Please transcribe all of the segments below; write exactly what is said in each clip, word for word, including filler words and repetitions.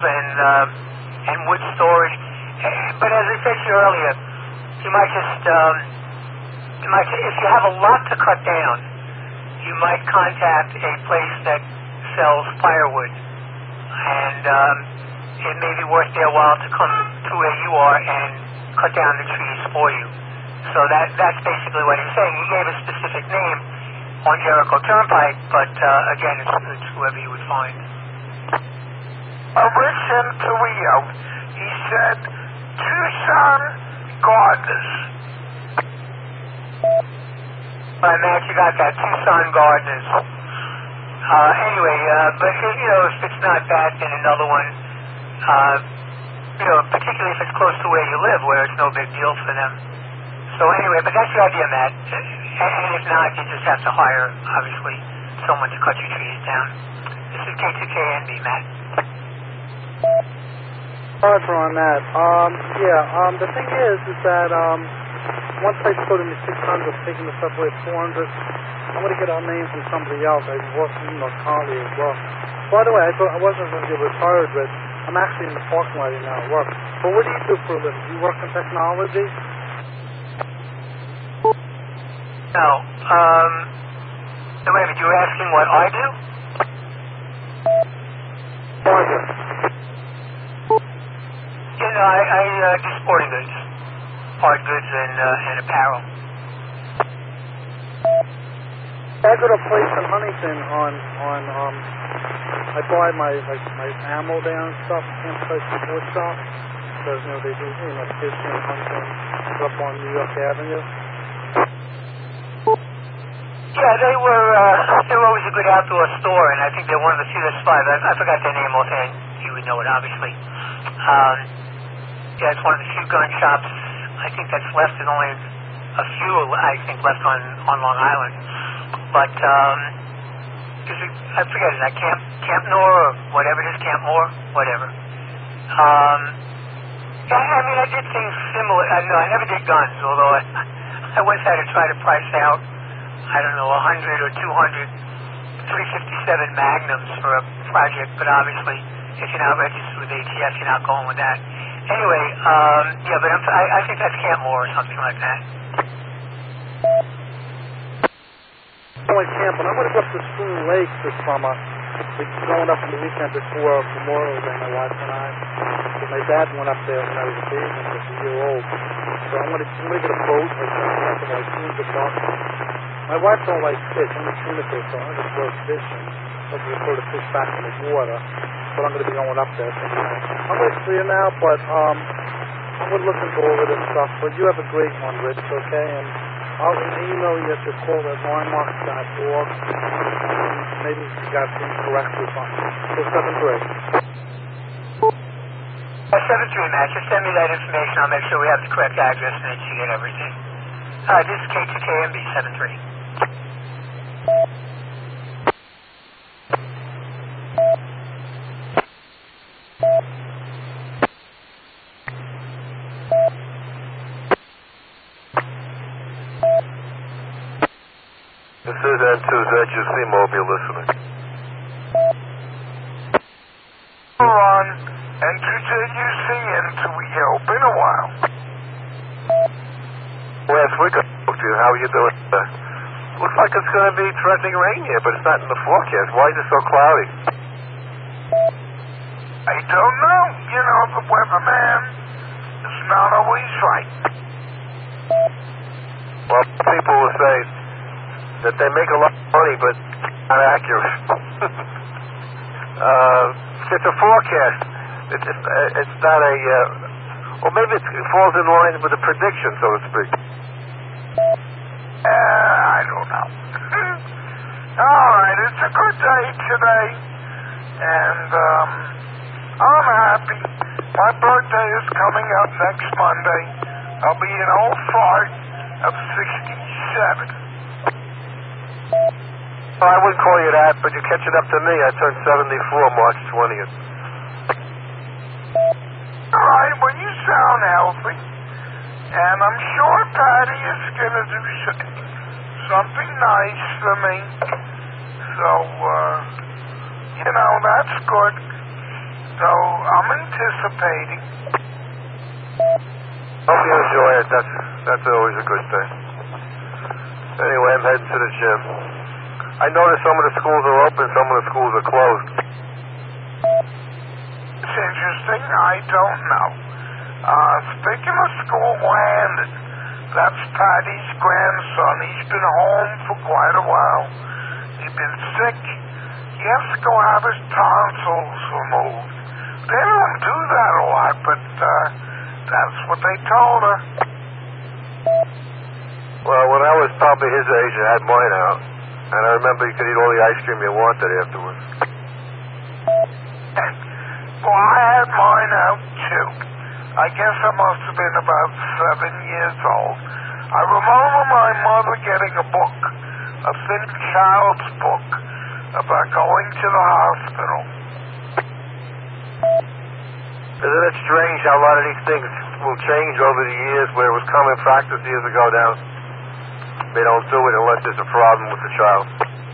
and uh, and wood storage. But as I said to you earlier, you might just um, you might if you have a lot to cut down, you might contact a place that sells firewood, and um, it may be worth their while to come to where you are and cut down the trees for you. So that that's basically what he's saying. He gave a specific name on Jericho Turnpike, but uh, again, it's, it's whoever you would find. Listen to Leo. He said Tucson Gardeners. All right, Matt, you got that. Tucson Gardeners. Uh, anyway, uh, but, you know, if it's not that, then another one, uh, you know, particularly if it's close to where you live, where it's no big deal for them. So anyway, but that's the idea, Matt. And if not, you just have to hire, obviously, someone to cut your trees down. This is K two K N B, Matt. Roger on that. Um, yeah, um, the thing is, is that, um, once I put in the six hundred, taking the subway at four hundred, I'm going to get a name from somebody else. I work in the currently as well. By the way, I thought I wasn't going to get retired, but I'm actually in the parking lot now at work. But what do you do for a living? Do you work in technology? No. Um, no, wait a minute. You were asking what I do? Roger. You know, I, I uh, do sporting goods, hard goods, and, uh, and apparel. I go to a place in Huntington on, on, um, I buy my, like, my ammo down and stuff, campsite support shop, because, you know, they do, you know, fishing, hunting, up on New York Avenue. Yeah, they were, uh, they were always a good outdoor store, and I think they're one of the few that survived. I, I forgot their name offhand. You would know it, obviously. Um, yeah, it's one of the few gun shops, I think that's left. There's only a few, I think, left on, on Long Island. But, um, is it, I forget, is that Camp, Camp Nor or whatever it is, Camp Moore? Whatever. Um, yeah, I mean, I did things similar. Uh, no, I never did guns, although I, I once had to try to price out, I don't know, one hundred or two hundred three fifty-seven Magnums for a project, but obviously, if you're not registered with A T F, you're not going with that. Anyway, um, yeah, but I'm, I, I think that's Camp Moore or something like that. Going camping. I'm going to go up to Spoon Lake this summer. We're going up on the weekend before Memorial Day, my wife and I. So my dad went up there when I was a baby, when I was a year old. So I'm going to, I'm going to get a boat, like something like like two hundred bucks. My wife don't like fish. I'm a tuna fish, so I'm going to go fishing. I'm going to throw the fish back in the water. But I'm going to be going up there sometime. I'm going to clear now, but um, I'm going to look into all of this stuff. But you have a great one, Rich, okay? And I'll email you at your call at linemark dot org. Maybe you got things correct or something. So seven three. Uh, seven three, Matt. Just send me that information. I'll make sure we have the correct address and that you get everything. Uh, this is K two K M B seven three. This is N two Z U C Mobile listening. On N two Z U C into Leo. Been a while. Last week I spoke to you. How are you doing? Uh, looks like it's going to be threatening rain here, but it's not in the forecast. Why is it so cloudy? I don't know. You know, the weatherman is not always right. Well, people will say that they make a lot of money, but not accurate. uh, it's a forecast. It's, it's, it's not a, uh, well, maybe it's, it falls in line with a prediction, so to speak. Uh, I don't know. All right, it's a good day today, and um, I'm happy. My birthday is coming up next Monday. I'll be an old fart of sixty-seven. Well, I wouldn't call you that, but you're catching up to me. I turned seventy-four March twentieth. All right, well, you sound healthy, and I'm sure Patty is going to do something nice for me. So, uh, you know, that's good. So, I'm anticipating. Hope you enjoy it. That's that's always a good thing. Anyway, I'm heading to the gym. I noticed some of the schools are open, some of the schools are closed. It's interesting. I don't know. Uh, speaking of school, Landon, that's Patty's grandson. He's been home for quite a while. He's been sick. He has to go have his tonsils removed. They don't do that a lot, but uh, that's what they told her. Well, when I was probably his age, I had mine out. And I remember you could eat all the ice cream you wanted afterwards. Well, I had mine out, too. I guess I must have been about seven years old. I remember my mother getting a book, a thin child's book, about going to the hospital. Isn't it strange how a lot of these things will change over the years, where it was common practice years ago now? They don't do it unless there's a problem with the child.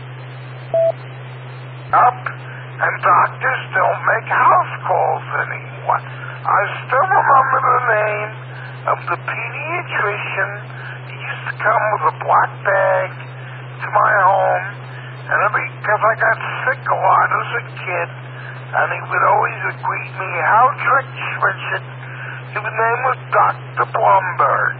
Up, and doctors don't make house calls anymore. I still remember the name of the pediatrician. He used to come with a black bag to my home, and because I got sick a lot as a kid, and he would always greet me, "How tricks, Richard?" His name was Doctor Blumberg.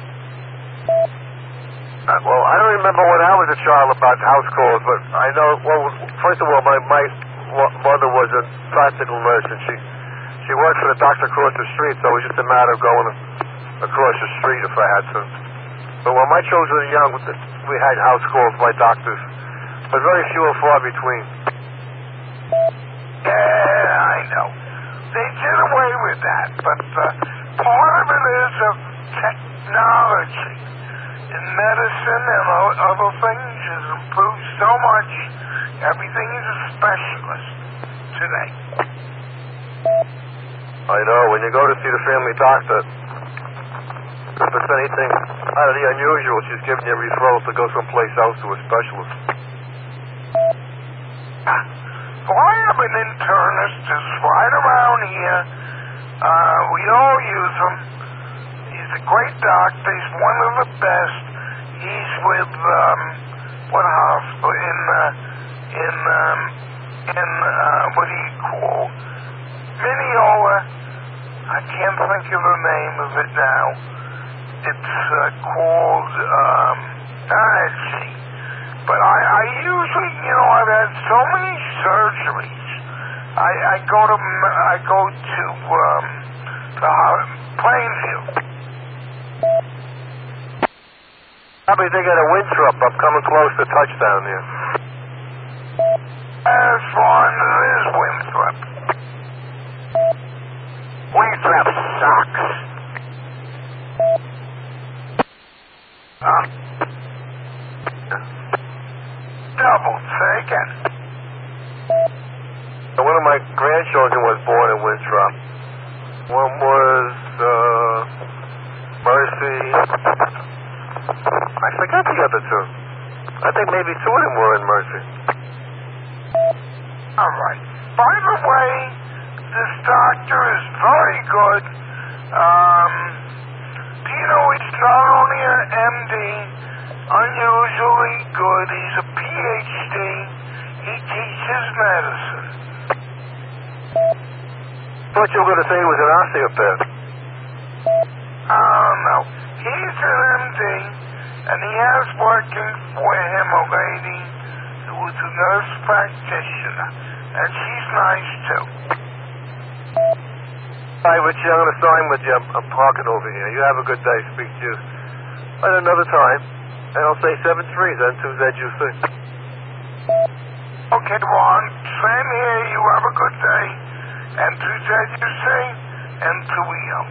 Uh, well, I don't remember when I was a child about house calls, but I know, well, first of all, my, my mother was a practical nurse, and she she worked for the doctor across the street, so it was just a matter of going across the street if I had to. But when my children were young, we had house calls by doctors, but very few and far between. Yeah, I know. They did away with that, but uh, part of it is of technology. In medicine and other things has improved so much. Everything is a specialist today. I know. When you go to see the family doctor, if it's anything out of the unusual, she's giving you a referral to go someplace else to a specialist. Well, I have an internist that's right around here. Uh, we all use him. He's a great doctor. He's one of the best. He's with, um, what hospital? In, uh, in, um, in, uh, what do you call? Mineola. I can't think of the name of it now. It's, uh, called, um, ah, see. But I, I usually, you know, I've had so many surgeries. I, I go to, I go to, um, the Plainfield. Probably they got a Winthrop. I'm coming close to touchdown here. As far as it is Winthrop. Winthrop sucks. Huh? Double taken. One of my grandchildren was born in Winthrop. One was, uh, Mercy. I forgot the other two. I think maybe two of them were in Mercy. All right. By the way, this doctor is very good. Um, do you know he's not only an M D, unusually good, he's a P H D. He teaches medicine. Thought you were going to say he was an osteopath. Oh, no. He's an M D, and he has working for him a lady who is a nurse practitioner, and she's nice, too. Hi, Richie, I'm going to sign with you. I'm, I'm parking over here. You have a good day. Speak to you at another time. And I'll say seven three then, two Z U C. Okay, Ron. Same here. You have a good day. And two Z U C and two E O.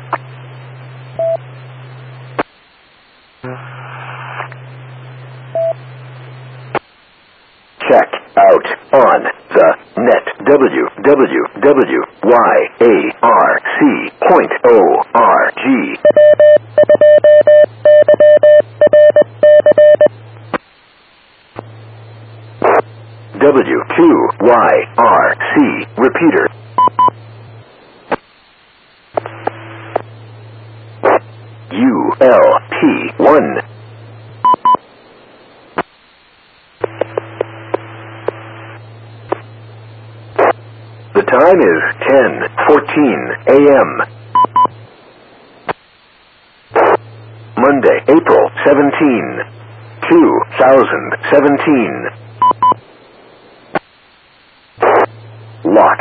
Check out on the net. W W W Y A R C point O R G. W two Y R C repeater. L P one. The time is ten fourteen a m Monday, April seventeenth, two thousand seventeen. Lock.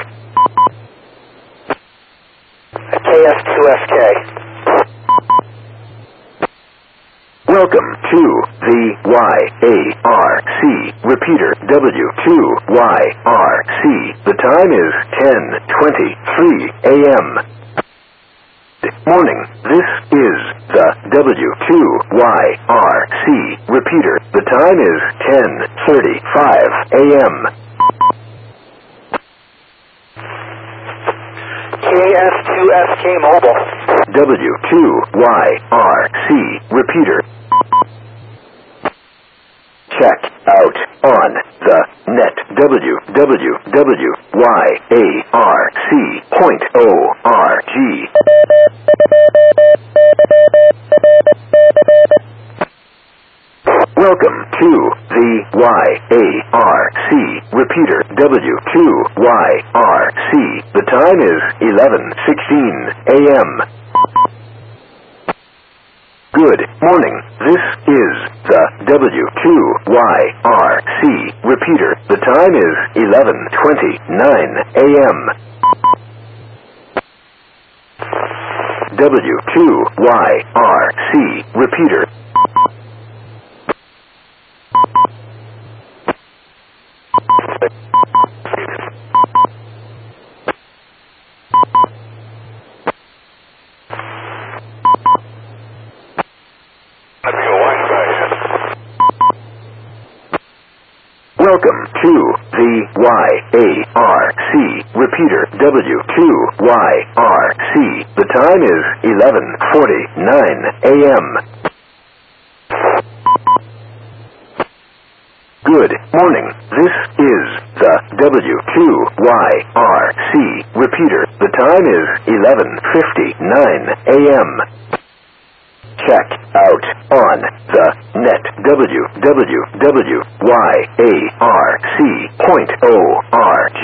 K F two F K. Welcome to the Y A R C repeater W two Y R C. The time is ten twenty-three a m Morning. This is the W two Y R C repeater. The time is ten thirty-five a m K F two F K mobile. W two Y R C repeater. Check out on the net. W W W Y A R C point org. Welcome to the Y A R C repeater. W two Y R C. The time is eleven sixteen a m Good morning. This is the W two Y R C repeater. The time is eleven twenty-nine a m W two Y R C repeater. Welcome to the Y A R C repeater. W two Y R C. The time is eleven forty-nine a m Good morning. This is the W two Y R C repeater. The time is eleven fifty-nine a m Check out on the net. W W W Y A R C point org.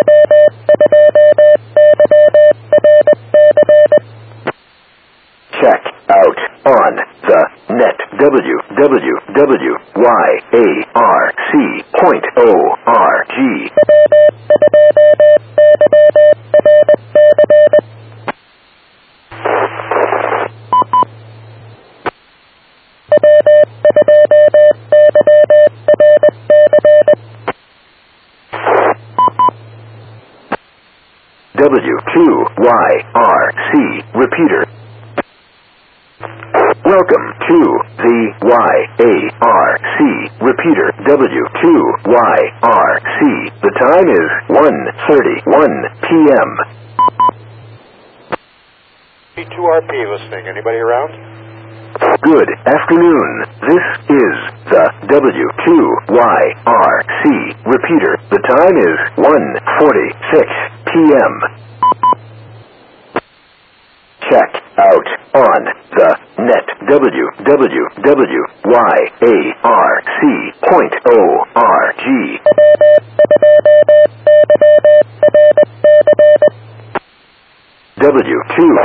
Check out on the net. W W W Y A R C point org. W two Y R C repeater. Welcome to the Y A R C repeater. W two Y R C. The time is one thirty-one p m P two R P listening. Anybody around? Good afternoon. This is the W two Y R C repeater. The time is one forty-six p m Check out on the net. W W W Y A R C point org. W two.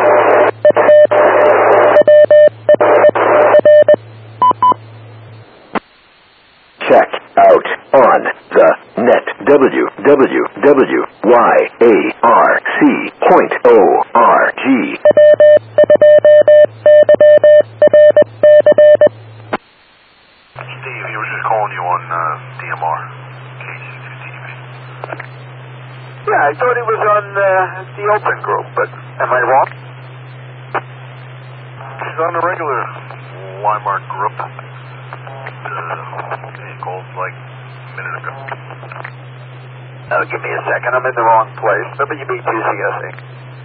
Check out on the net. W W W Y A R C point org. Steve, he was just calling you on uh, D M R. K C two T V. Yeah, I thought he was on uh, the open group, but am I wrong? He's on the regular Weimar group. Uh, he called like a minute ago. Uh, give me a second, I'm in the wrong place. W B two C S A.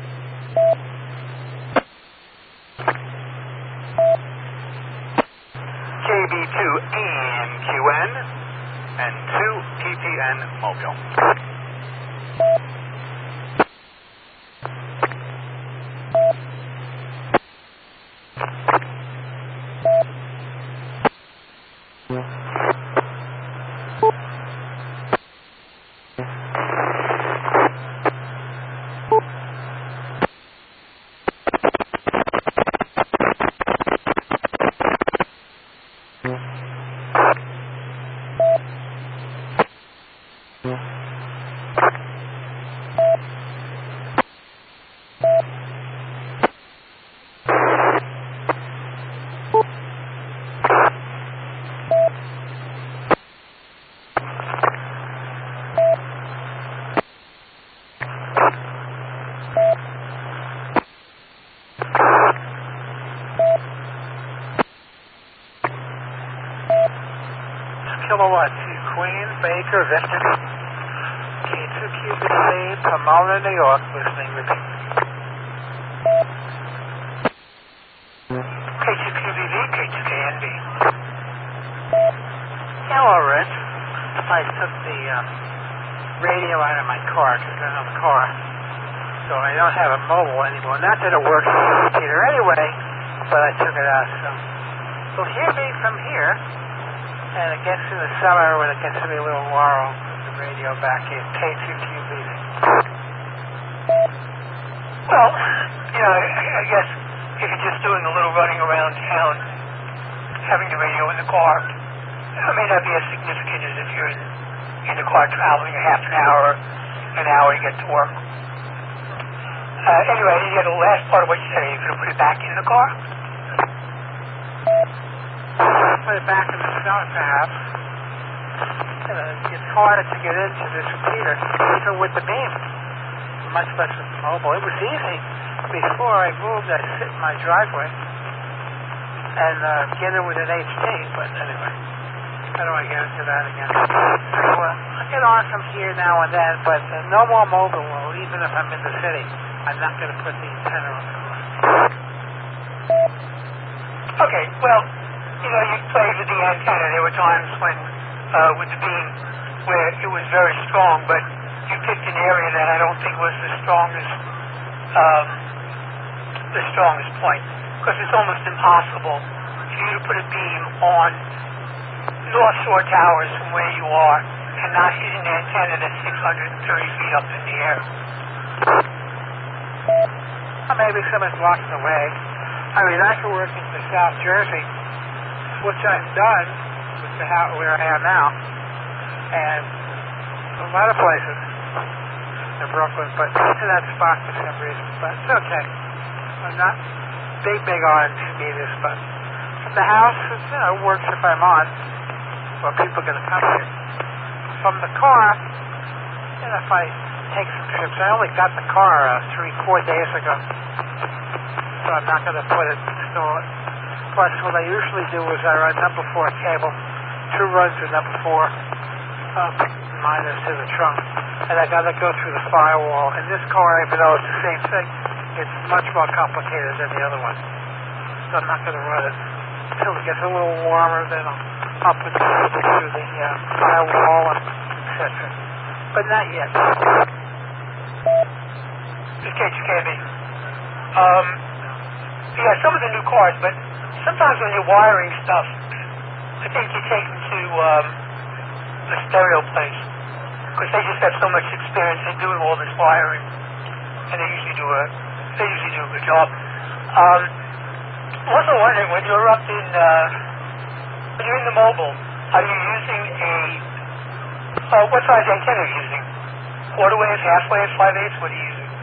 K B two E M Q N and two T P N Mobile. Kilowatt two, Queen Baker Victor. K two Q B C, Pomona, New York, listening, repeat. K two Q B V, K two K N B. Hello, Rich. I took the um, radio out of my car because I don't have a car. So I don't have a mobile anymore. Not that it works with the repeater anyway, but I took it out. So you'll hear me from here, and it gets in the summer when it gets to be a little warm. The radio back in K two Q B V. Well, you know, I, I guess if you're just doing a little running around town, having the radio in the car, it may not be as significant as if you're in, in the car traveling a half an hour, an hour to get to work. Uh, anyway, yeah, the last part of what you said, are you going to put it back in the car? Put it back in the cell, perhaps. You know, it's harder to get into this repeater, even with the beam. Much less with the mobile. It was easy. Before I moved, I'd sit in my driveway and uh, get it with an H T, but anyway. How do I get into that again? So, uh, I get on from here now and then, but uh, no more mobile, even if I'm in the city. I'm not going to put the antenna on the car. Okay, well, you know, you played with the antenna. There were times when, uh, with the beam, where it was very strong, but you picked an area that I don't think was the strongest, um, the strongest point, because it's almost impossible for you to put a beam on North Shore Towers from where you are and not hit an antenna that's six hundred thirty feet up in the air. Well, maybe someone's walking away. I mean, I could work into South Jersey, which I've done with the house where I am now, and a lot of places in Brooklyn, but to that spot for some reason. But it's okay. I'm not big, big on meters, but from the house, it, you know, works if I'm on. Well, people are going to come here. From the car, you know, if I take some trips, I only got the car uh, three, four days ago, so I'm not going to put it, install it. Plus, what I usually do is I run number four cable, two runs of number four, up, minus to the trunk, and I got to go through the firewall. And this car, even though it's the same thing, it's much more complicated than the other one. So I'm not going to run it until it gets a little warmer, then I'll up and through the uh, firewall, and et cetera. But not yet. This K two K B. Um, yeah, some of the new cars, but sometimes when you're wiring stuff, I think you take them to um, a stereo place, because they just have so much experience in doing all this wiring, and they usually do a they usually do a good job. Um, I'm also wondering, when you're up in uh, when you're in the mobile, are you using a uh, what size antenna are you using? Quarter wave, half wave, five eighths? What are you using?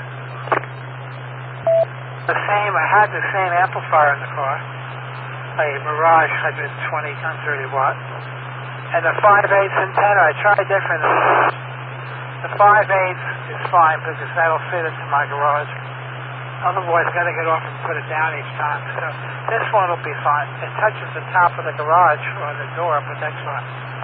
The same. I had the same amplifier in the car, a Mirage one twenty on thirty watt, and the five eighths antenna. I tried different. The five eighths is fine because that'll fit into my garage. Otherwise, got to get off and put it down each time. So this one will be fine. It touches the top of the garage or the door, but that's fine.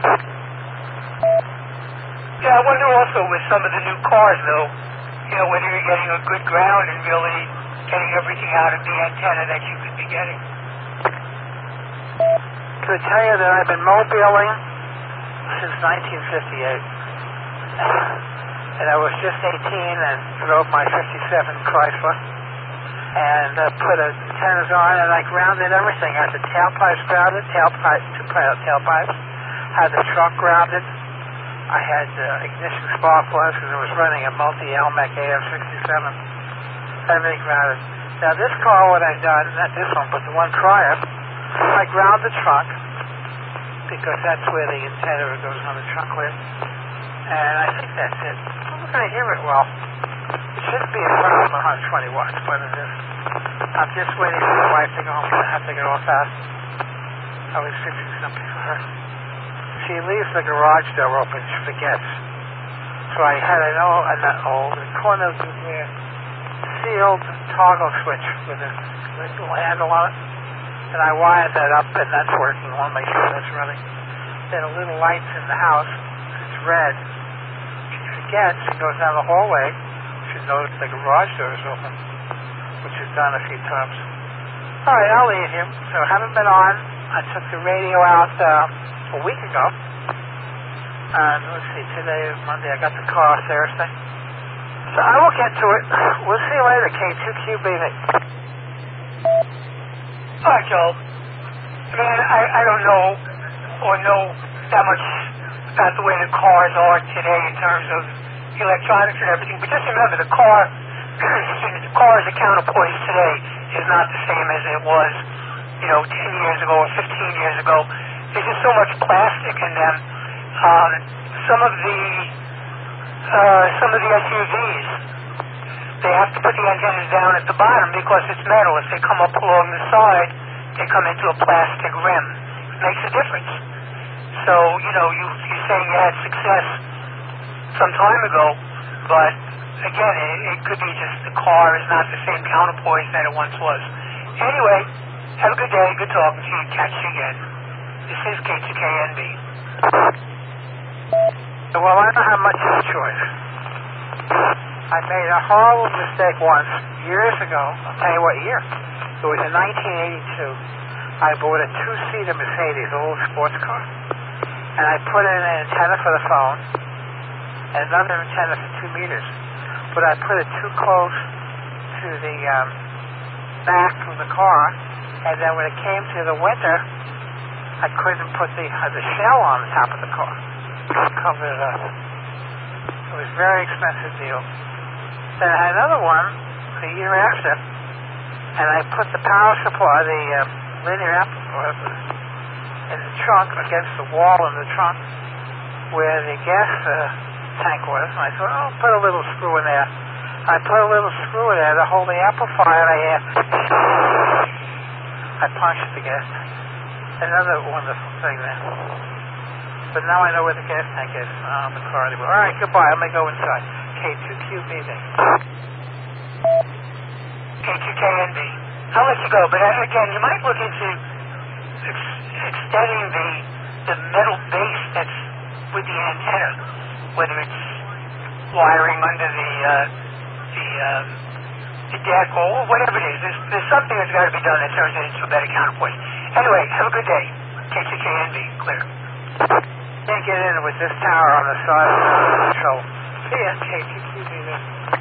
Yeah, I wonder also with some of the new cars, though, you know, whether you're getting a good ground and really getting everything out of the antenna that you could be getting. To tell you that I've been mobiling since nineteen fifty-eight. And I was just eighteen and drove my fifty-seven Chrysler. And uh, put antennas on, and I grounded everything. I had the tailpipes grounded, tailpipe, two tailpipes. Had the truck grounded. I had uh, ignition spark plugs because I was running a multi-Elmec A F sixty-seven. Everything grounded. Now this car, what I've done, not this one, but the one prior, I ground the trunk because that's where the antenna goes on the trunk with. And I think that's it. I'm not going to hear it well. It shouldn't be a problem one hundred twenty watts, but it is. I'm just waiting for my wife to go home. I have to get off fast. I was fixing something for her. She leaves the garage door open. She forgets. So I had an old, an old corner of the sealed toggle switch with a little handle on it. And I wired that up, and that's working. I want to make sure that's running. Then a little lights in the house. It's red. She forgets. She goes down the hallway. She notices the garage door is open, which she's done a few times. All right, I'll leave you. So I haven't been on. I took the radio out uh, a week ago. And let's see, today is Monday. I got the car Thursday. So I will get to it. We'll see you later, K two Q B V. All right, Joel. Man, I, I don't know or know that much about the way the cars are today in terms of electronics and everything, but just remember the car, the car's counterpoise today is not the same as it was, you know, ten years ago or fifteen years ago. There's just so much plastic in them. Um, some of the uh, some of the S U Vs, they have to put the antennas down at the bottom because it's metal. If they come up along the side, they come into a plastic rim. It makes a difference. So, you know, you, you're saying you had success some time ago, but again, it, it could be just the car is not the same counterpoise that it once was. Anyway, have a good day. Good talking to you. Catch you again. This is K two K N B. Well, I don't have much of a choice. I made a horrible mistake once, years ago. I'll tell you what year. It was in nineteen eighty-two. I bought a two-seater Mercedes, a little sports car. And I put in an antenna for the phone and another antenna for two meters. But I put it too close to the um, back of the car, and then when it came to the winter, I couldn't put the, uh, the shell on the top of the car. Covered it up. It was a very expensive deal. Then I had another one a year after, and I put the power supply, the uh, linear amplifier, in the trunk, against the wall in the trunk, where the gas uh, tank was. And I thought, oh, I'll put a little screw in there. I put a little screw in there to hold the amplifier, and I hear, I punched the gas tank. Another wonderful thing there. But now I know where the gas tank is on the car anymore. All right, goodbye. I'm going to go inside. K two Q B V. K two K N B. I'll let you go, but uh, again, you might look into ex- extending the the metal base that's with the antenna, whether it's wiring under the uh, the uh, the deck or whatever it is. There's, there's something that's got to be done that turns it into a better counterpoint. Anyway, have a good day. K two K N B, clear. Can't get in with this tower on the side of the control. See ya, K two Q B V.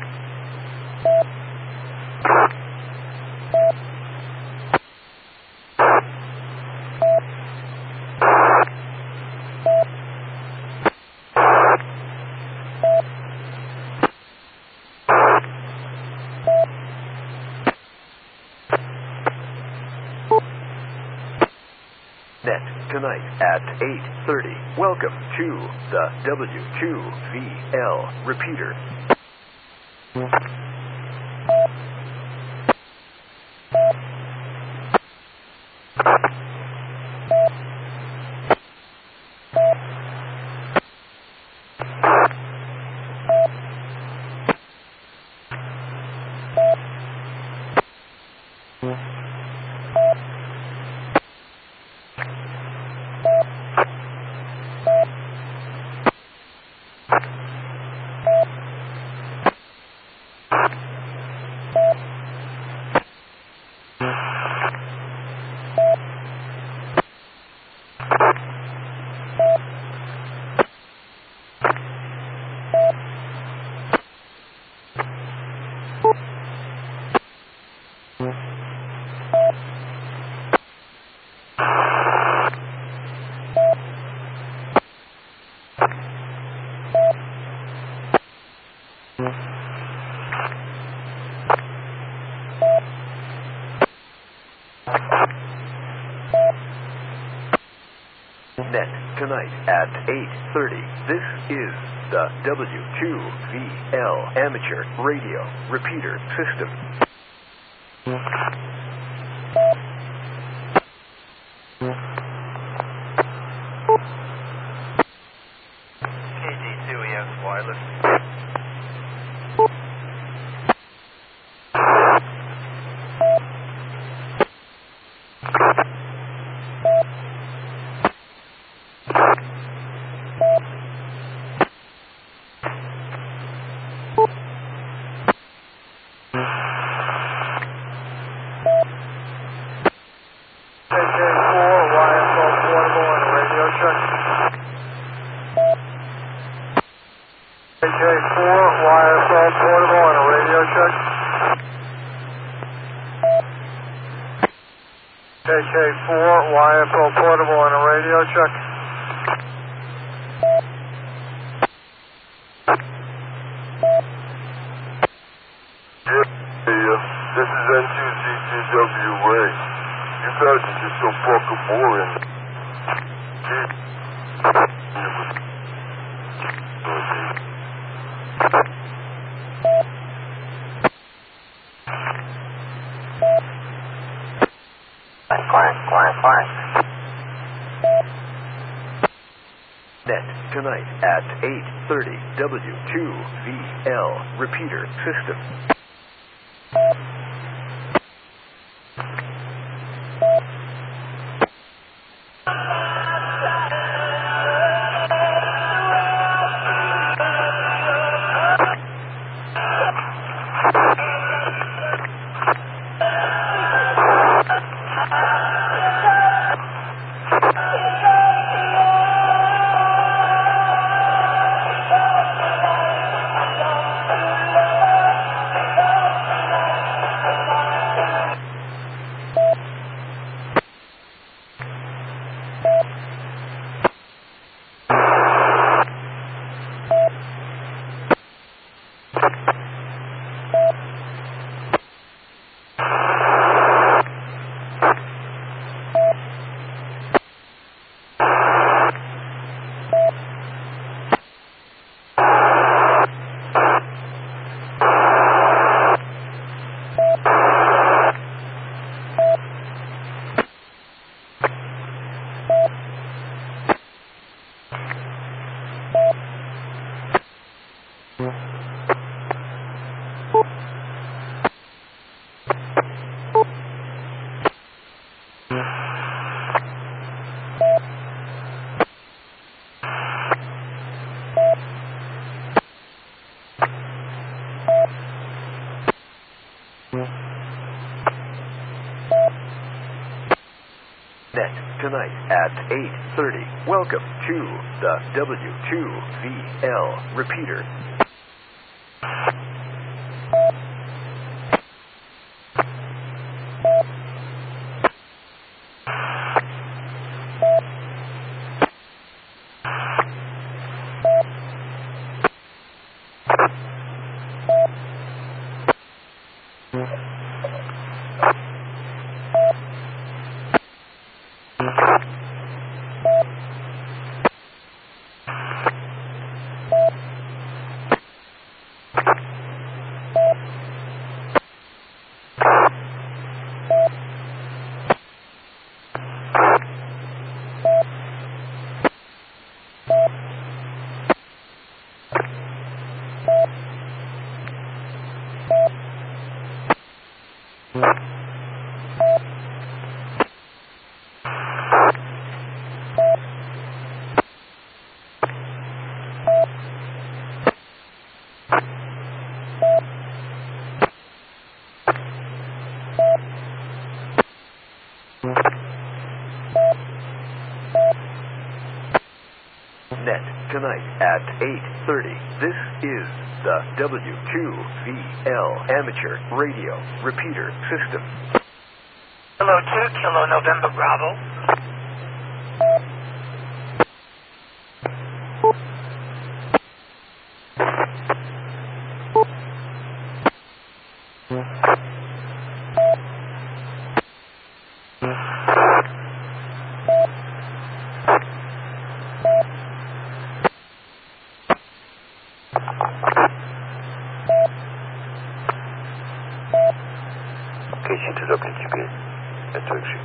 Net tonight at eight thirty. Welcome to the W Q V L repeater. Net tonight at eight thirty. This is the W Q V L Amateur Radio Repeater System. K D two E S wireless. Thank you. K K four, Y F O portable and a radio check. Yeah, this is N two Z T W A. You guys are just so fucking boring. Net tonight at eight thirty W two V L repeater system. Net tonight at eight thirty. Welcome to the W two V L repeater. Net tonight at eight thirty. This is the W two V L amateur radio repeater system. Kilo two, Kilo November Bravo. Кэсси теперь. Это очень.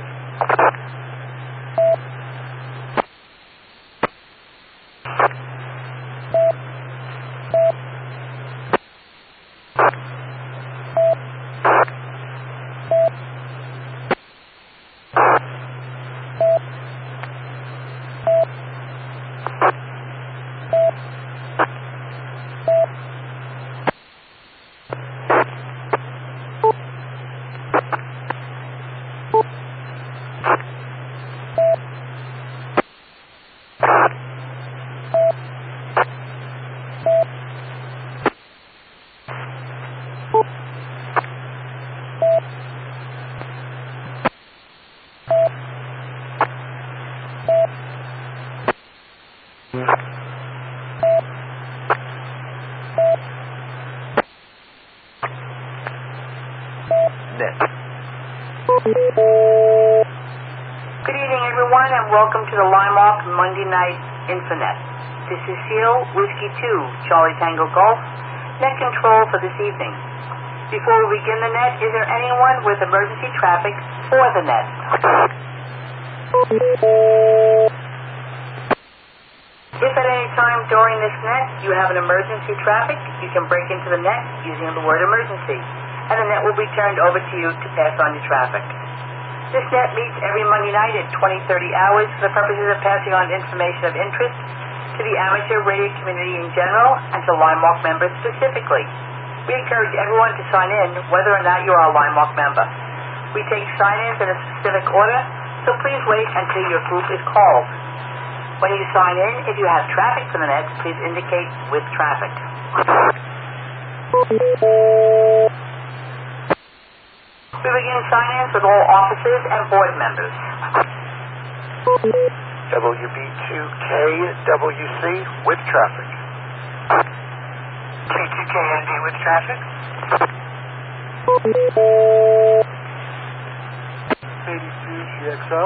You net. Good evening, everyone, and welcome to the Limeoff Monday Night Infonet. This is Seal, Whiskey two, Charlie Tango Golf, net control for this evening. Before we begin the net, is there anyone with emergency traffic for the net? If at any time during this net you have an emergency traffic, you can break into the net using the word emergency, and the net will be turned over to you to pass on your traffic. This net meets every Monday night at twenty, thirty hours for the purposes of passing on information of interest to the amateur radio community in general and to Limeoff members specifically. We encourage everyone to sign in whether or not you are a Limeoff member. We take sign-ins in a specific order, so please wait until your group is called. When you sign in, if you have traffic for the net, please indicate with traffic. We begin sign-ins with all officers and board members. W B two K W C with traffic. K two K N D with traffic. eighty-two G X O.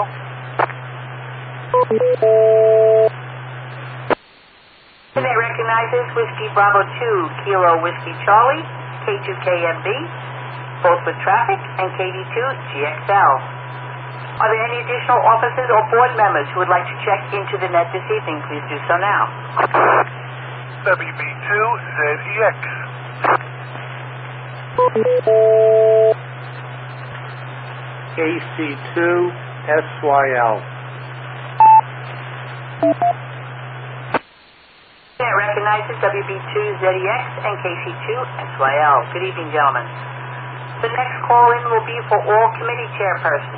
Today recognizes Whiskey Bravo two, Kilo Whiskey Charlie, K two K M B, both with traffic, and K D two G X L. Are there any additional officers or board members who would like to check into the net this evening? Please do so now. W B two Z E X. K C two S Y L. It recognizes W B two Z E X and K C two S Y L. Good evening, gentlemen. The next call-in will be for all committee chairpersons.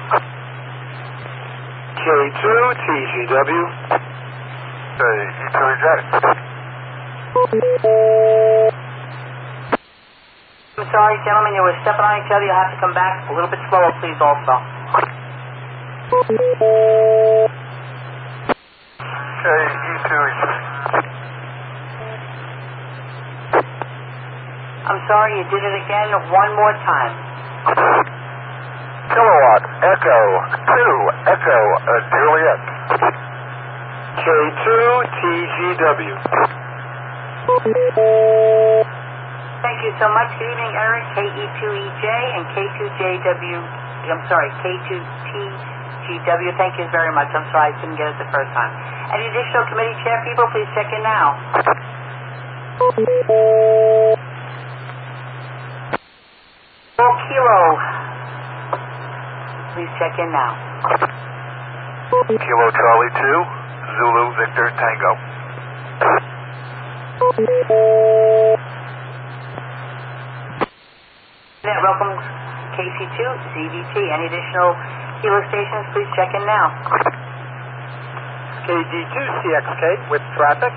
K two T G W. Hey, E two J. I'm sorry, gentlemen, you were stepping on each other. You'll have to come back a little bit slower, please, also. Hey, E two J. I'm sorry, you did it again one more time. Kilowatt Echo two Echo uh, Juliet. K two T G W. Thank you so much. Good evening, Eric, K E two E J and K two J W. I'm sorry, K two T G W. Thank you very much. I'm sorry, I couldn't get it the first time. Any additional committee chair people, please check in now. Four Kilo. Please check in now. Kilo Charlie two, Zulu Victor Tango. Net welcome K C two, Z V T. Any additional Kilo stations, please check in now. K D two C X K with traffic.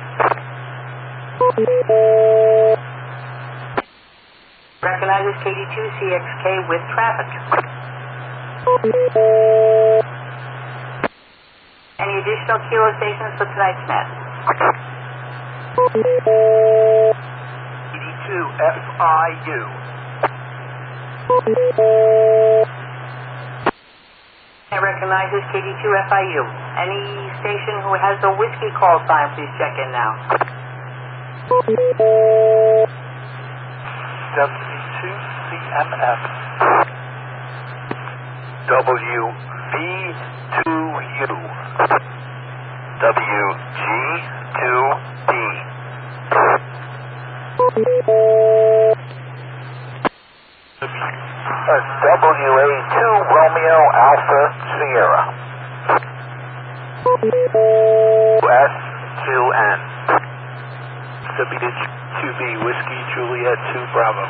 Recognizes K D two C X K with traffic. Any additional Kilo stations for tonight's net? eighty-two F I U. It recognizes K D two F I U. Any station who has the whiskey call sign, please check in now. W two C M F. W V two U. W G two D. W A two Romeo Alpha Sierra. S two N. W two B Whiskey Juliet two Bravo.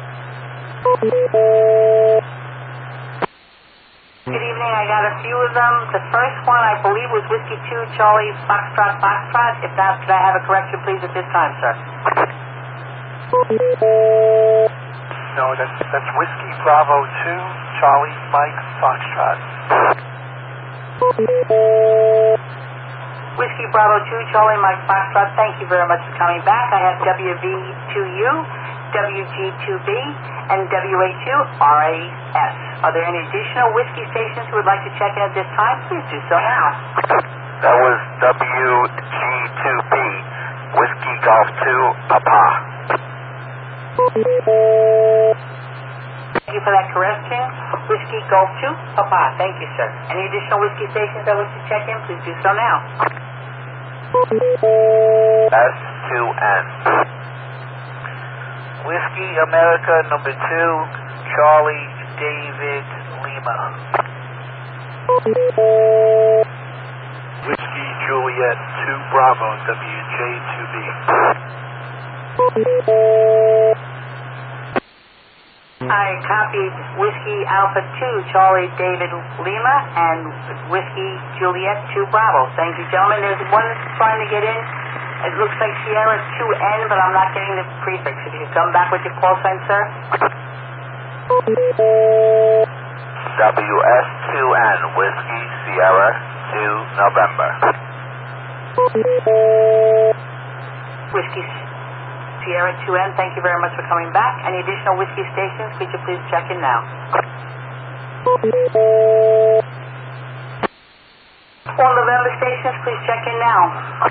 Good evening. I got a few of them. The first one, I believe, was Whiskey two Charlie Foxtrot Foxtrot. If not, could I have a correction, please, at this time, sir? No, that's, that's Whiskey Bravo two Charlie Mike Foxtrot. Whiskey Bravo two Charlie Mike Foxtrot, thank you very much for coming back. I have W V two U W G two B, and W A two R A S. Are there any additional whiskey stations who would like to check in at this time? Please do so now. That was W G two B, Whiskey Golf two, Papa. Thank you for that correction. Whiskey Golf two, Papa. Thank you, sir. Any additional whiskey stations that wish to check in, please do so now. S two N. Whiskey America number two, Charlie David Lima. Whiskey Juliet two Bravo, W J two B. I copied Whiskey Alpha two, Charlie David Lima, and Whiskey Juliet two Bravo. Thank you, gentlemen. There's one trying to get in. It looks like Sierra two N, but I'm not getting the prefix. If you could come back with your call sign, sir. W S two N, Whiskey Sierra two November. Whiskey Sierra two N, thank you very much for coming back. Any additional whiskey stations, could you please check in now? All November stations, please check in now.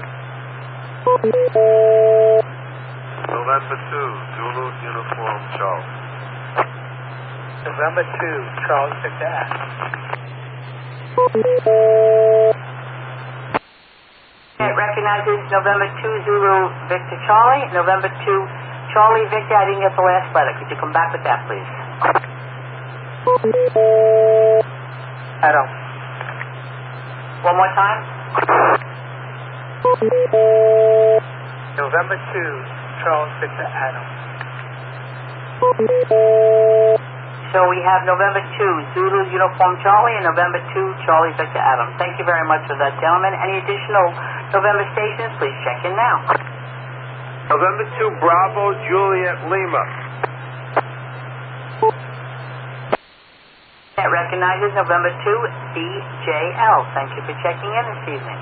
November two, Zulu Uniform Charles. November two, Charles Victor Adam. It recognizes November two, Zulu Victor Charlie. November two, Charlie Victor. I didn't get the last letter. Could you come back with that, please? Adam. One more time. November two, Charles Victor Adam. So we have November two, Zulu Uniform Charlie, and November two, Charlie Victor Adam. Thank you very much for that, gentlemen. Any additional November stations, please check in now. November two, Bravo, Juliet Lima. That recognizes November two, B J L. Thank you for checking in this evening.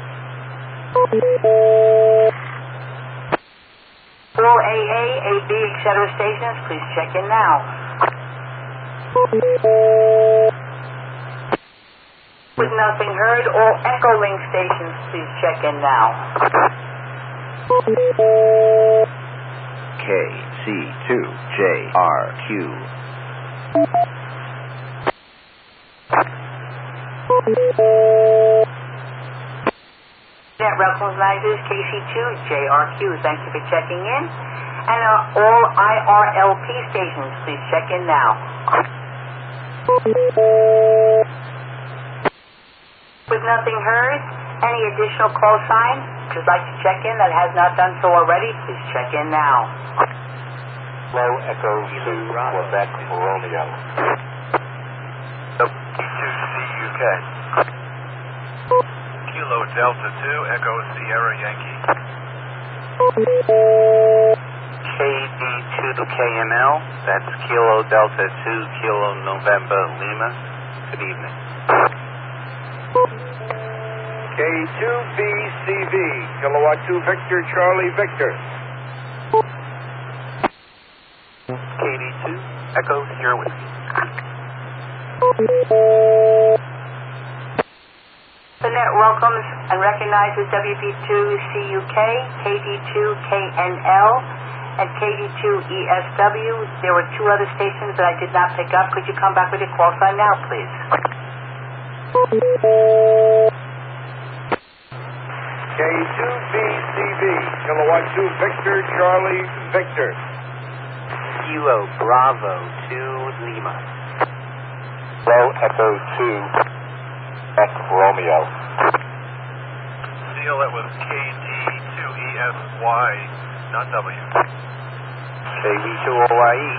All A A, A B, et cetera stations, please check in now. With nothing heard, all Echo Link stations, please check in now. K C two J R Q. That recognizes K C two J R Q. Thank you for checking in. And uh, all I R L P stations, please check in now. With nothing heard, any additional call sign? If you'd like to check in that has not done so already, please check in now. Low Echo two, Quebec, Romeo. W two C U K. Kilo Delta two, Echo Sierra Yankee. K D two K M L, that's Kilo Delta two, Kilo November Lima. Good evening. K two B C V, Kilowatt two Victor, Charlie Victor. K D two, Echo Sierra Whiskey. The net welcomes and recognizes W B two C U K, K D two K N L, and K D two E S W. There were two other stations that I did not pick up. Could you come back with your call sign now, please? K two B C V, Kilowatt two Victor, Charlie Victor. Kilo Bravo two Lima. Low Echo two, Echo Romeo. Seal it with K D two E S Y, not W. K D two O Y E.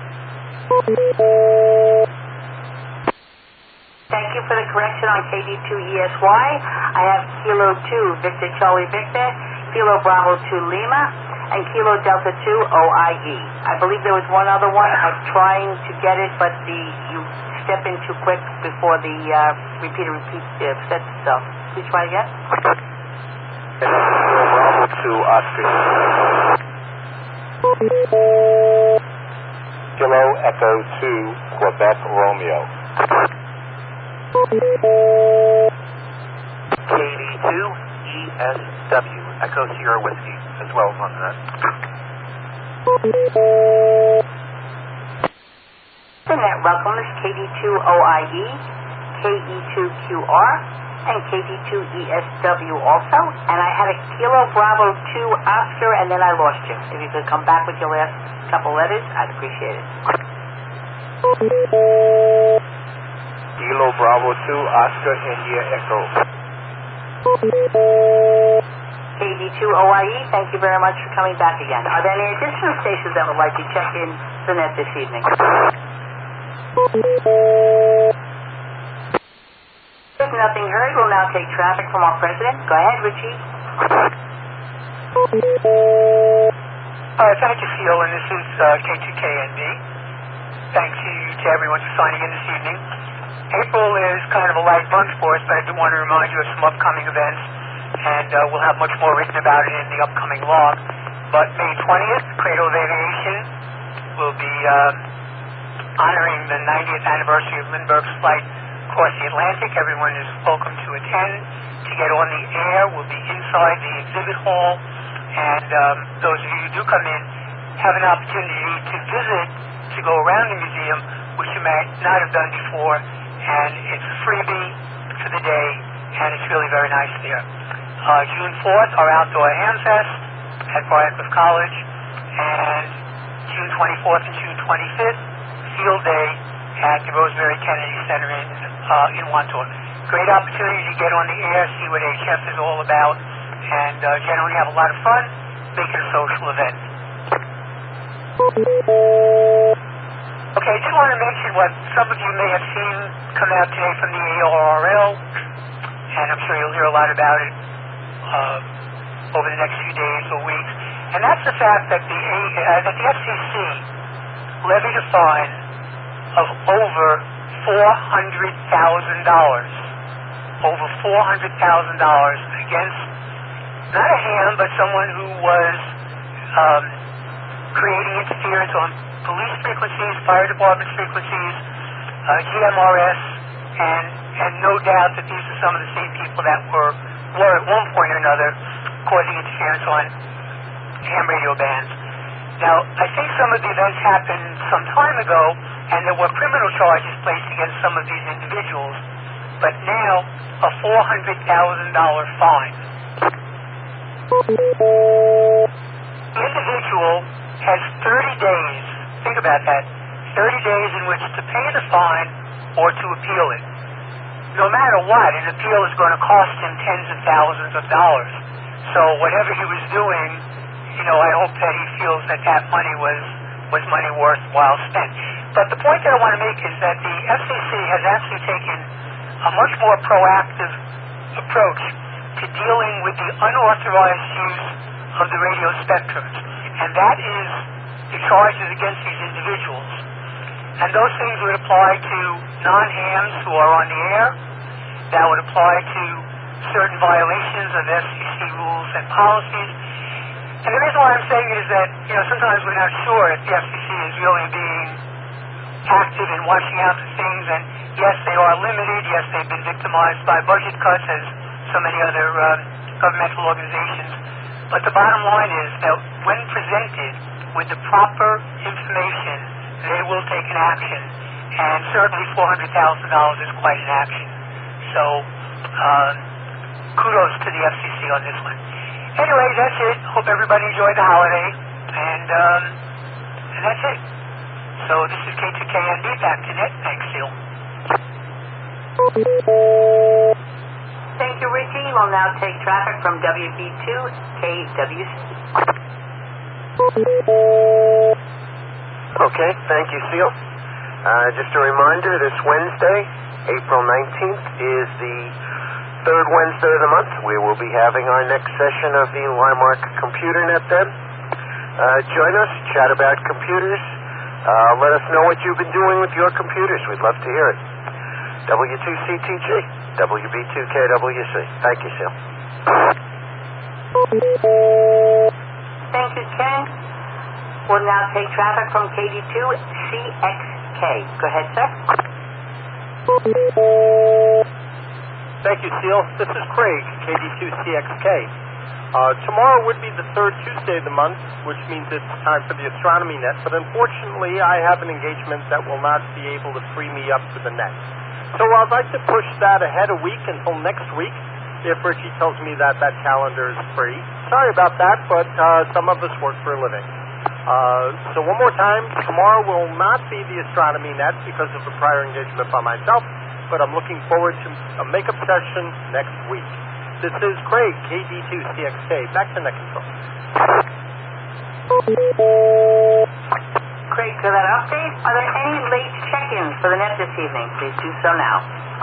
Thank you for the correction on K D two E S Y. I have Kilo two Victor Charlie Victor, Kilo Bravo two Lima, and Kilo Delta two O I E. I believe there was one other one. I'm trying to get it, but the you step in too quick before the uh, repeater repeat uh, sets itself. Please try again. Kilo Bravo two Oscar. Kilo Echo two, Quebec Romeo. K D two E S W, Echo Sierra Whiskey, as well as on that. The net welcome is K D two O I E, K E two Q R, and K D two E S W also. And I had a Kilo Bravo two Oscar, and then I lost you. If you could come back with your last couple letters, I'd appreciate it. Kilo Bravo two Oscar India Echo. K D two O I E, thank you very much for coming back again. Are there any additional stations that would like to check in the net this evening? If nothing heard, we'll now take traffic from our president. Go ahead, Richie. Uh, thank you, Phil, and this is uh, K two K N D. Thank you to everyone for signing in this evening. April is kind of a light month for us, but I do want to remind you of some upcoming events, and uh, we'll have much more written about it in the upcoming log. But May twentieth, Cradle of Aviation will be uh, honoring the ninetieth anniversary of Lindbergh's flight across the Atlantic. Everyone is welcome to attend. To get on the air, we'll be inside the exhibit hall, and um, those of you who do come in have an opportunity to visit, to go around the museum, which you may not have done before, and it's a freebie for the day, and it's really very nice there. Uh, June fourth, our outdoor ham fest at Briarcliff College, and June twenty-fourth and June twenty-fifth, field day at the Rosemary Kennedy Center in, uh, in Wantor. Great opportunity to get on the air, see what H F is all about, and uh, generally have a lot of fun, make it a social event. Okay, I just want to mention what some of you may have seen come out today from the A R R L, and I'm sure you'll hear a lot about it uh, over the next few days or weeks, and that's the fact that the, A, uh, that the F C C levied a fine of over four hundred thousand dollars, over four hundred thousand dollars against not a ham, but someone who was um, creating interference on police frequencies, fire department frequencies, uh, G M R S, and and no doubt that these are some of the same people that were were at one point or another causing interference on ham radio bands. Now, I think some of the events happened some time ago, and there were criminal charges placed against some of these individuals, but now a four hundred thousand dollars fine. The individual has thirty days, think about that, thirty days in which to pay the fine or to appeal it. No matter what, an appeal is going to cost him tens of thousands of dollars. So whatever he was doing, you know, I hope that he feels that that money was, was money worthwhile spent. But the point that I want to make is that the F C C has actually taken a much more proactive approach to dealing with the unauthorized use of the radio spectrums. And that is the charges against these individuals. And those things would apply to non-hams who are on the air. That would apply to certain violations of F C C rules and policies. And the reason why I'm saying it is that, you know, sometimes we're not sure if the F C C is really being active in watching out for things. And yes, they are limited. Yes, they've been victimized by budget cuts as so many other uh, governmental organizations. But the bottom line is that when presented with the proper information, they will take an action. And certainly four hundred thousand dollars is quite an action. So uh, kudos to the F C C on this one. Anyway, that's it. Hope everybody enjoyed the holiday. And, um, and that's it. So this is K two K N D back to net. Thanks, Phil. Thank you, Richie. We'll now take traffic from W B two K W C. Okay, thank you, Seal. Uh, just a reminder, this Wednesday, April nineteenth, is the third Wednesday of the month. We will be having our next session of the Limark Computer Net then. Uh, join us, chat about computers. Uh, let us know what you've been doing with your computers. We'd love to hear it. W two C T G, W B two K W C. Thank you, Seal. Thank you, Ken. will now take traffic from K D two C X K. Go ahead, sir. Thank you, Seal. This is Craig, K D two C X K. Uh, tomorrow would be the third Tuesday of the month, which means it's time for the astronomy net, but unfortunately I have an engagement that will not be able to free me up for the net. So I'd like to push that ahead a week until next week, if Richie tells me that that calendar is free. Sorry about that, but uh, some of us work for a living. Uh, so one more time, tomorrow will not be the astronomy net because of a prior engagement by myself, but I'm looking forward to a makeup session next week. This is Craig, K D two C X K. Back to net control. Craig, for that update, are there any late check-ins for the net this evening? Please do so now.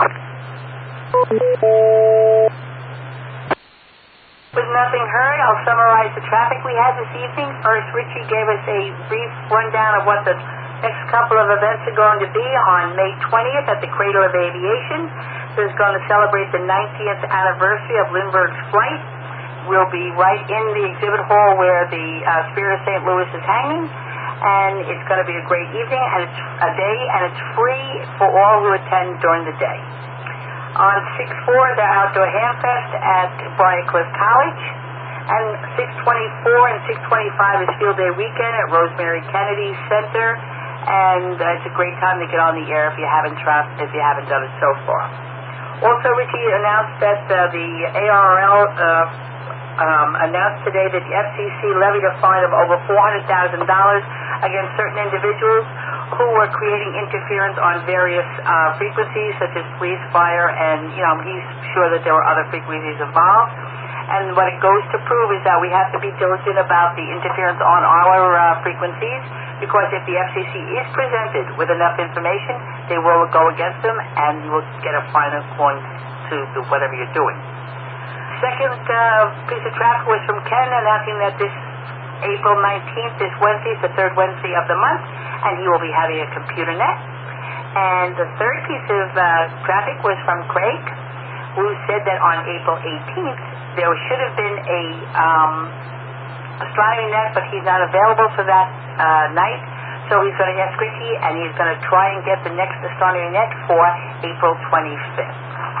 With nothing heard, I'll summarize the traffic we had this evening. First, Richie gave us a brief rundown of what the next couple of events are going to be on May twentieth at the Cradle of Aviation. This is going to celebrate the ninetieth anniversary of Lindbergh's flight. We'll be right in the exhibit hall where the uh, Spirit of Saint Louis is hanging, and it's going to be a great evening and it's a day, and it's free for all who attend during the day. On six four, the Outdoor Hamfest at Briarcliff College, and six twenty-four and six twenty-five is Field Day Weekend at Rosemary Kennedy Center, and uh, it's a great time to get on the air if you haven't tra- if you haven't done it so far. Also, Richie announced that uh, the A R L uh, um, announced today that the F C C levied a fine of over four hundred thousand dollars against certain individuals who were creating interference on various uh, frequencies, such as police, fire, and, you know, he's sure that there were other frequencies involved. And what it goes to prove is that we have to be diligent about the interference on our uh, frequencies, because if the F C C is presented with enough information, they will go against them, and you will get a fine according to the, whatever you're doing. Second uh, piece of traffic was from Ken, announcing that this April nineteenth, this Wednesday, is the third Wednesday of the month, and he will be having a computer net. And the third piece of uh, traffic was from Craig, who said that on April eighteenth, there should have been a um, astronomy net, but he's not available for that uh, night. So he's going to ask Richie, and he's going to try and get the next astronomy net for April twenty-fifth.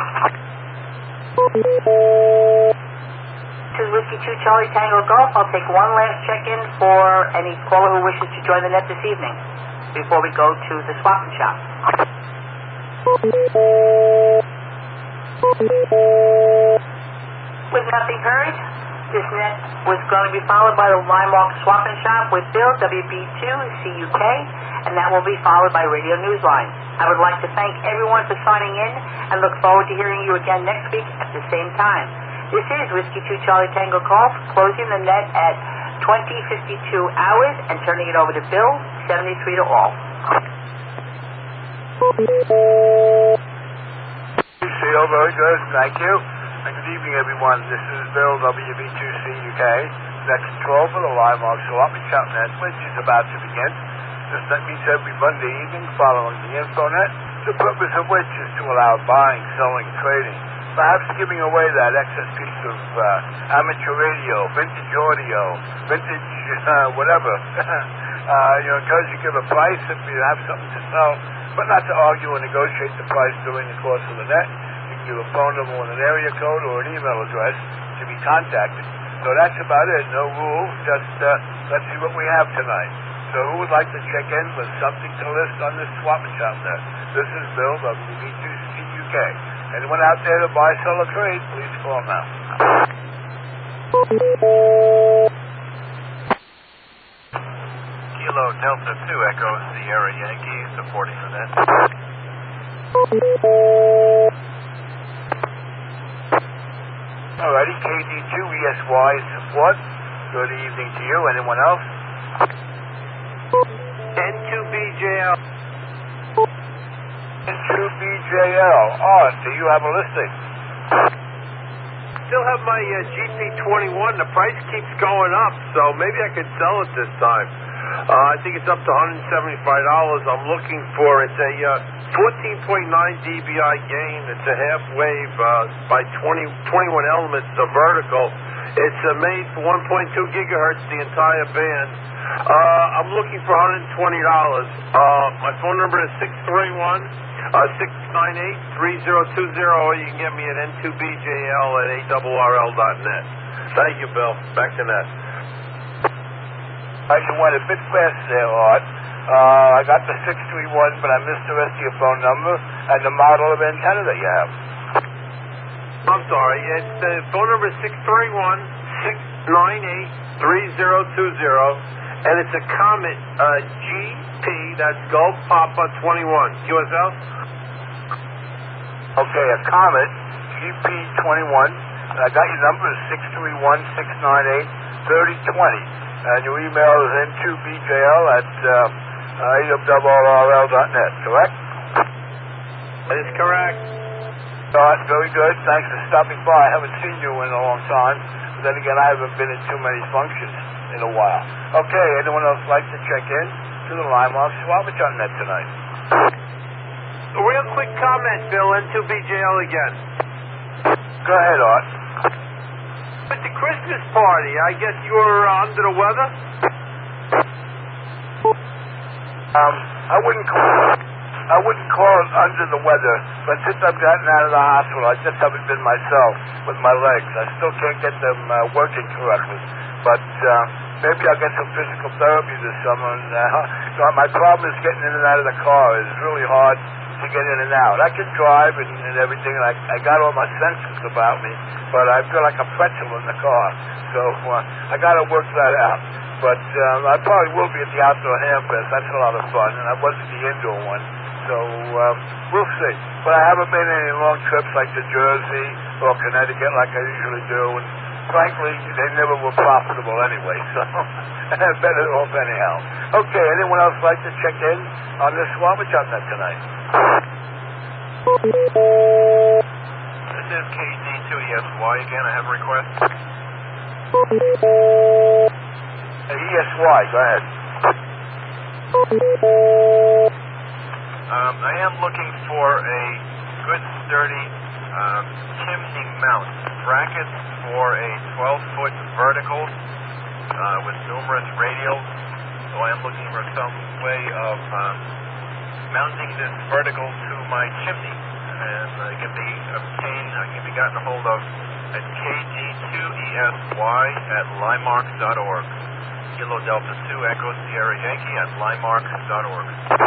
This is Whiskey two Charlie Tango Golf. I'll take one last check-in for any caller who wishes to join the net this evening before we go to the swap and shop. With nothing heard, this net was going to be followed by the Limemark Swap and Shop with Bill, W B two C U K, and that will be followed by Radio Newsline. I would like to thank everyone for signing in and look forward to hearing you again next week at the same time. This is Whiskey two Charlie Tango Golf, closing the net at twenty fifty-two hours and turning it over to Bill, seventy-three to all. Seal, very good, thank you. And good evening, everyone. This is Bill, W B two C U K, net control for the Limemark Swap and Shop net, which is about to begin. This net meets every Monday evening following the InfoNet, the purpose of which is to allow buying, selling, trading, perhaps giving away that excess piece of uh, amateur radio, vintage audio, vintage uh, whatever. uh, you know, encourage you to give a price if you have something to sell, but not to argue or negotiate the price during the course of the net. You can give a phone number with an area code or an email address to be contacted. So that's about it. No rules. Just uh, let's see what we have tonight. So who would like to check in with something to list on this swap and shop net? This is Bill, W B two C U K. Anyone out there to buy, sell, or trade, please call now. Kilo Delta two Echo Sierra Yankee, supporting the net. Alrighty, K D two E S Y support. Good evening to you. Anyone else? N two B J L. N two B J L. Oh, do you have a listing? Still have my uh, G P twenty-one. The price keeps going up, so maybe I could sell it this time. Uh, I think it's up to one hundred seventy-five dollars. I'm looking for it's a uh, fourteen point nine D B I gain. It's a half wave uh, by twenty, twenty-one elements, a vertical. It's uh, made for one point two gigahertz, the entire band. Uh, I'm looking for one hundred twenty dollars. Uh, my phone number is six three one, six nine eight, three zero two zero, or you can get me at N two B J L at A R R L dot net. Thank you, Bill. Back to net. I you went a bit fast there, Art. Uh, I got the six three one, but I missed the rest of your phone number and the model of antenna that you have. I'm sorry. It's the phone number is six three one, six nine eight, three zero two zero, and it's a Comet uh, G P, that's Golf Papa twenty-one. Q S L? Okay, a Comet G P twenty-one. And I got your number is six three one, six nine eight, three zero two zero. And your email is N two B J L at uh, A R R L dot net, correct? That is correct. All right, very good. Thanks for stopping by. I haven't seen you in a long time. But then again, I haven't been in too many functions in a while. Okay, anyone else like to check in to the Limemark Swabage net tonight? A real quick comment, Bill, N two B J L again. Go ahead, Art. At the Christmas party, I guess you were uh, under the weather? Um, I wouldn't call I wouldn't call it under the weather, but since I've gotten out of the hospital, I just haven't been myself with my legs. I still can't get them uh, working correctly. But uh, maybe I'll get some physical therapy this summer. And, uh, so my problem is getting in and out of the car. It's really hard to get in and out. I can drive and, and everything, and I, I got all my senses about me, but I feel like a pretzel in the car. So uh, I got to work that out. But um, I probably will be at the outdoor ham fest. That's a lot of fun, and I was at the indoor one. So um, we'll see. But I haven't made any long trips like to Jersey or Connecticut like I usually do. And frankly, they never were profitable anyway. So I'm better off anyhow. Okay, anyone else like to check in on this Swabage net tonight? This is K D two E S Y again. I have a request. Hey, E S Y, go ahead. Um, I am looking for a good sturdy um, chimney mount brackets for a twelve foot vertical uh, with numerous radials. So I am looking for some way of um, mounting this vertical to my chimney, and uh, it can be obtained, uh, can be gotten a hold of at K D two E S Y at limark dot org. Kilo Delta two Echo Sierra Yankee at limark dot org.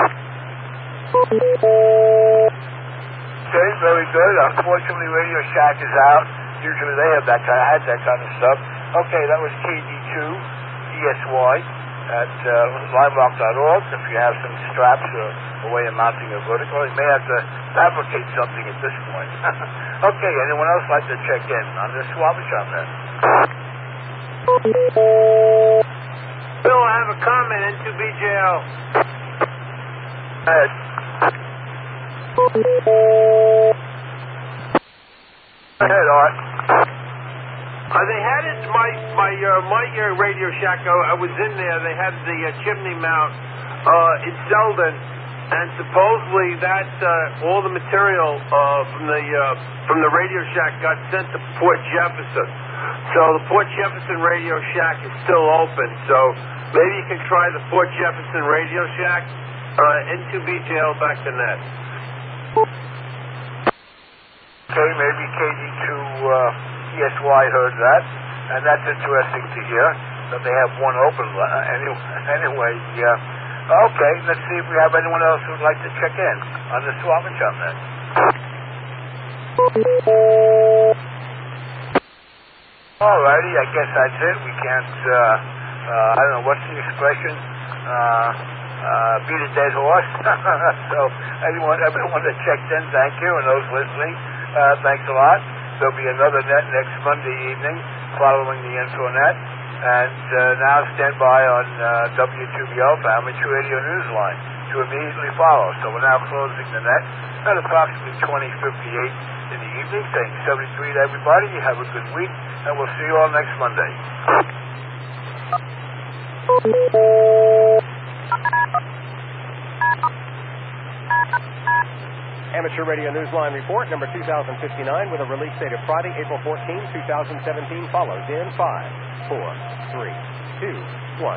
Okay, very good. Unfortunately, Radio Shack is out. Usually they have that kind of, had that kind of stuff. Okay, that was K D two E S Y at uh, limark dot org. If you have some straps or a way of mounting a vertical, you may have to fabricate something at this point. Okay, anyone else like to check in on this Swabage net? Bill, I have a comment, N two B J L. Go ahead. Go ahead, Art. Uh, they had it, my my uh, my uh, Radio Shack, I, I was in there, they had the uh, chimney mount uh, in Selden, and supposedly that uh, all the material uh, from the uh, from the Radio Shack got sent to Port Jefferson. So the Port Jefferson Radio Shack is still open, so maybe you can try the Port Jefferson Radio Shack, uh, N two B J L back to net. Okay, maybe K D two uh, E S Y heard that, and that's interesting to hear that they have one open. Uh, anyway, anyway uh, okay, let's see if we have anyone else who'd like to check in on the Swabage net. Alrighty, I guess that's it. We can't, uh, uh, I don't know, what's the expression? Uh, uh, beat a dead horse. So, anyone, everyone that checked in, thank you, and those listening, uh, thanks a lot. There'll be another net next Monday evening following the InfoNet. And uh, now stand by on uh, W two B L for Amateur Radio Newsline to immediately follow. So we're now closing the net at approximately twenty fifty-eight in the evening. Saying seventy-three to everybody. You have a good week, and we'll see you all next Monday. Amateur Radio Newsline Report number two thousand fifty-nine with a release date of Friday, April fourteenth, twenty seventeen follows in five, four, three, two, one.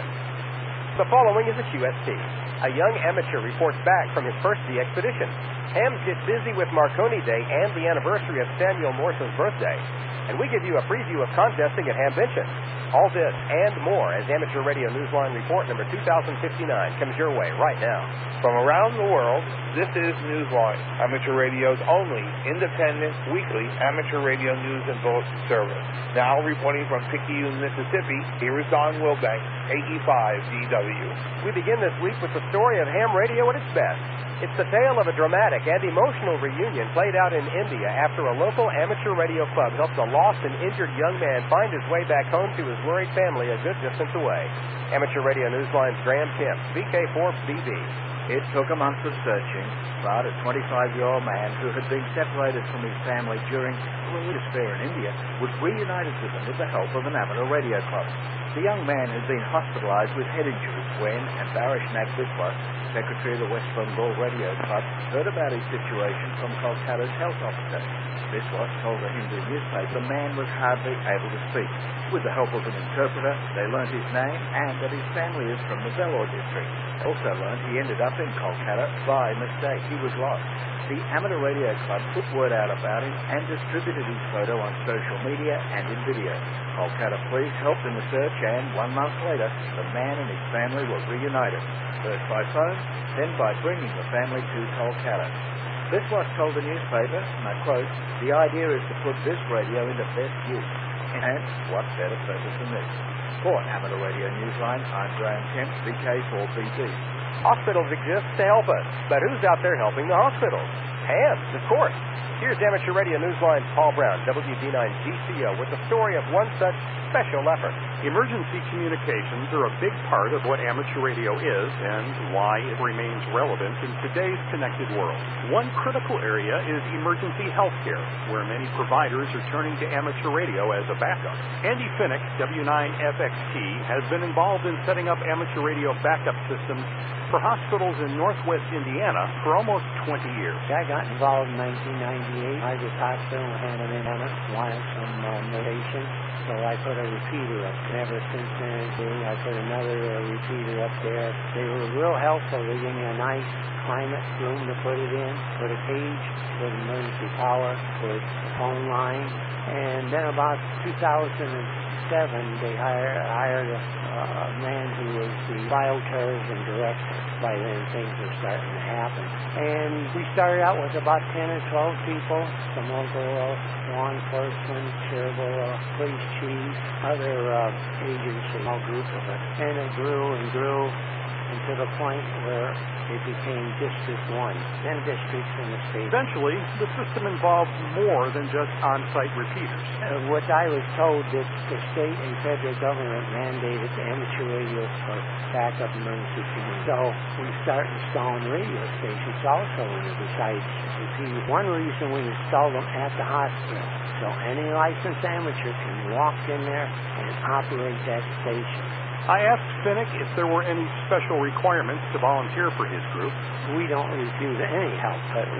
The following is a Q S T. A young amateur reports back from his first sea expedition. Ham's get busy with Marconi Day and the anniversary of Samuel Morse's birthday. And we give you a preview of contesting at Hamvention. All this and more as Amateur Radio Newsline Report number two thousand fifty-nine comes your way right now. From around the world, this is Newsline, Amateur Radio's only independent, weekly amateur radio news and bulletin service. Now reporting from Picayune, Mississippi, here is Don Wilbank, A E five D W. We begin this week with the story of ham radio at its best. It's the tale of a dramatic and emotional reunion played out in India after a local amateur radio club helped a lost and injured young man find his way back home to his worried family a good distance away. Amateur Radio Newsline's Graham Kemp, V K four B B. It took a month of searching, but a twenty-five-year-old man who had been separated from his family during a religious fair in India was reunited with them with the help of an amateur radio club. The young man had been hospitalized with head injuries when Ambarishnath Biswas, secretary of the West Bengal Radio Club, heard about his situation from Kolkata's health officer. Biswas told the Hindu newspaper the man was hardly able to speak. With the help of an interpreter, they learnt his name and that his family is from the Vellore district. They also learnt he ended up in Kolkata by mistake. He was lost. The Amateur Radio Club put word out about him and distributed his photo on social media and in video. Kolkata police helped in the search, and one month later, the man and his family were reunited, first by phone, then by bringing the family to Kolkata. Biswas told the newspaper, and I quote, "The idea is to put this radio into best use." And what better purpose than this? For Amateur Radio Newsline, I'm Graham Kemp, V K four B B. Hospitals exist to help us, but who's out there helping the hospitals? Hams, of course. Here's Amateur Radio Newsline's Paul Brown, W D nine G C O, with the story of one such special effort. Emergency communications are a big part of what amateur radio is and why it remains relevant in today's connected world. One critical area is emergency health care, where many providers are turning to amateur radio as a backup. Andy Finnick, W nine F X T, has been involved in setting up amateur radio backup systems for hospitals in northwest Indiana for almost twenty years. I got involved in nineteen ninety-eight. I was hospital in Hannah, Indiana, wanted some uh, motivation, so I put a repeater up. Ever since then, I put another uh, repeater up there. They were real helpful. They gave me a nice climate room to put it in, put a cage, put emergency power, put a phone line, and then about two thousand seven, they hired, hired a, uh, a man who was the bioterrorism director. By then, things were starting to happen. And we started out with about ten or twelve people, some local uh, law enforcement, Cherville uh, police chief, other uh, agencies, a group of us. And it grew and grew and to the point where it became District one, then districts in the state. Eventually, the system involved more than just on-site repeaters. Uh, what I was told that the state and federal government mandated amateur radio for backup emergency communication. So we start installing radio stations also in the besides repeaters. One reason we install them at the hospital, so any licensed amateur can walk in there and operate that station. I asked Finnick if there were any special requirements to volunteer for his group. We don't refuse any help, but